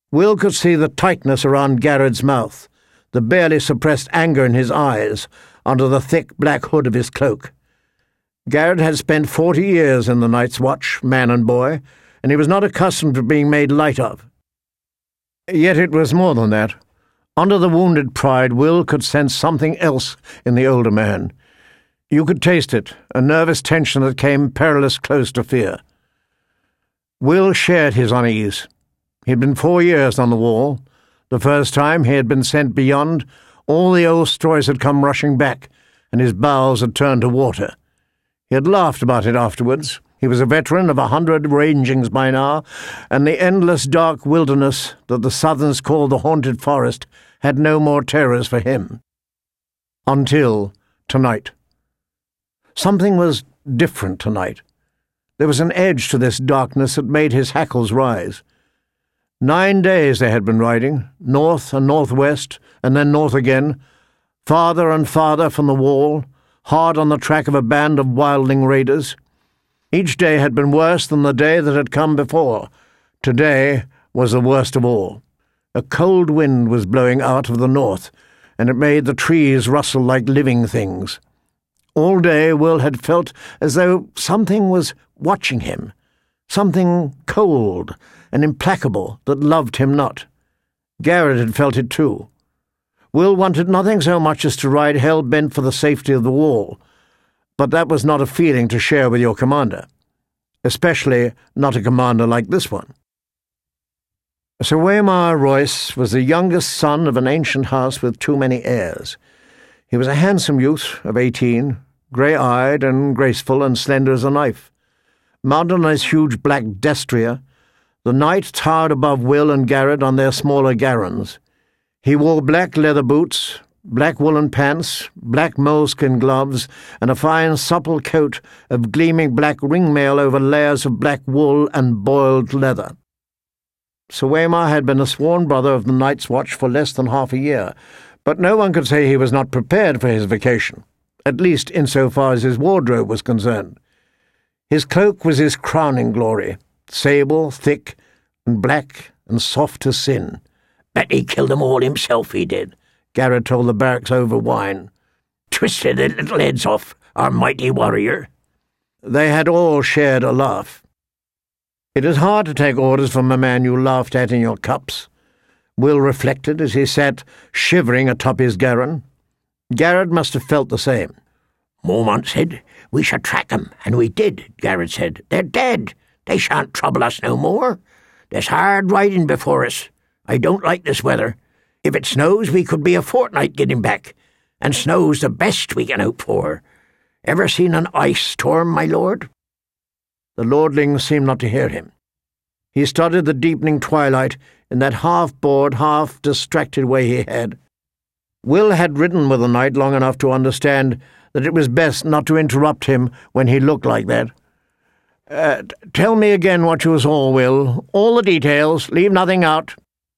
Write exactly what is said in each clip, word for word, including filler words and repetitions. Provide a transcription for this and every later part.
Will could see the tightness around Garrett's mouth, the barely suppressed anger in his eyes under the thick black hood of his cloak. Garrett had spent forty years in the Night's Watch, man and boy, and he was not accustomed to being made light of. Yet it was more than that. Under the wounded pride, Will could sense something else in the older man. You could taste it, a nervous tension that came perilous close to fear. Will shared his unease. He had been four years on the wall. The first time he had been sent beyond, all the old stories had come rushing back, and his bowels had turned to water. He had laughed about it afterwards. He was a veteran of a hundred rangings by now, and the endless dark wilderness that the Southerns call the haunted forest had no more terrors for him. Until tonight. Something was different tonight. There was an edge to this darkness that made his hackles rise. Nine days they had been riding, north and northwest, and then north again, farther and farther from the wall, hard on the track of a band of wildling raiders. Each day had been worse than the day that had come before. Today was the worst of all. A cold wind was blowing out of the north, and it made the trees rustle like living things. All day Will had felt as though something was watching him, something cold and implacable that loved him not. Garrett had felt it too. Will wanted nothing so much as to ride hell-bent for the safety of the wall, but that was not a feeling to share with your commander, especially not a commander like this one. Sir Waymar Royce was the youngest son of an ancient house with too many heirs. He was a handsome youth of eighteen, grey-eyed and graceful and slender as a knife. Mounted on his huge black destrier, the knight towered above Will and Garrett on their smaller garrons. He wore black leather boots, black woolen pants, black moleskin gloves, and a fine supple coat of gleaming black ringmail over layers of black wool and boiled leather. Sir Waymar had been a sworn brother of the Night's Watch for less than half a year, but no one could say he was not prepared for his vacation, at least insofar as his wardrobe was concerned. His cloak was his crowning glory, sable, thick, and black, and soft as sin. Bet he killed them all himself, he did, Garrett told the barracks over wine. Twisted their little heads off, our mighty warrior. They had all shared a laugh. It is hard to take orders from a man you laughed at in your cups, Will reflected as he sat shivering atop his garron. Garrett must have felt the same. Mormont said, "We shall track 'em," and we did, Garrett said. "They're dead. They shan't trouble us no more. There's hard riding before us. I don't like this weather. If it snows, we could be a fortnight getting back, and snow's the best we can hope for. Ever seen an ice storm, my lord?" The lordling seemed not to hear him. He studied the deepening twilight in that half-bored, half-distracted way he had. Will had ridden with the knight long enough to understand that it was best not to interrupt him when he looked like that. Uh, tell me again what you saw, Will. All the details. Leave nothing out."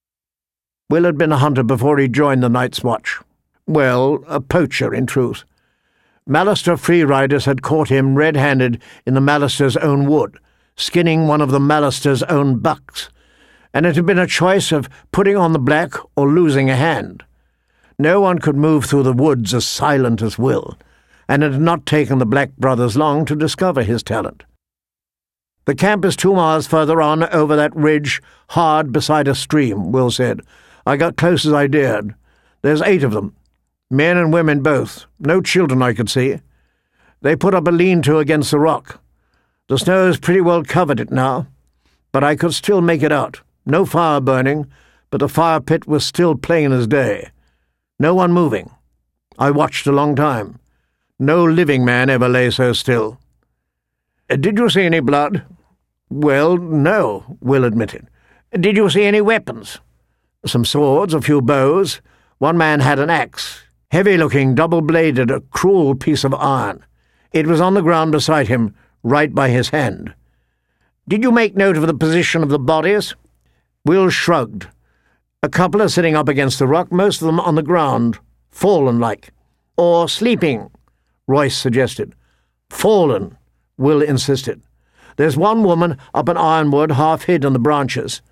Will had been a hunter before he joined the Night's Watch. Well, a poacher, in truth. Mallister free riders had caught him red-handed in the Mallister's own wood, skinning one of the Mallister's own bucks, and it had been a choice of putting on the black or losing a hand. No one could move through the woods as silent as Will, and it had not taken the Black brothers long to discover his talent. "The camp is two miles further on, over that ridge, hard beside a stream," Will said. "I got close as I dared. There's eight of them, men and women both, no children I could see. They put up a lean-to against the rock. The snow has pretty well covered it now, but I could still make it out. No fire burning, but the fire pit was still plain as day. No one moving. I watched a long time. No living man ever lay so still." "Did you see any blood?" "Well, no," Will admitted. "Did you see any weapons?" "Some swords, a few bows. One man had an axe, heavy-looking, double-bladed, a cruel piece of iron. It was on the ground beside him, right by his hand." "Did you make note of the position of the bodies?" Will shrugged. "A couple are sitting up against the rock, most of them on the ground, fallen-like. Or sleeping," Royce suggested. "Fallen," Will insisted. "There's one woman up an ironwood half hid in the branches.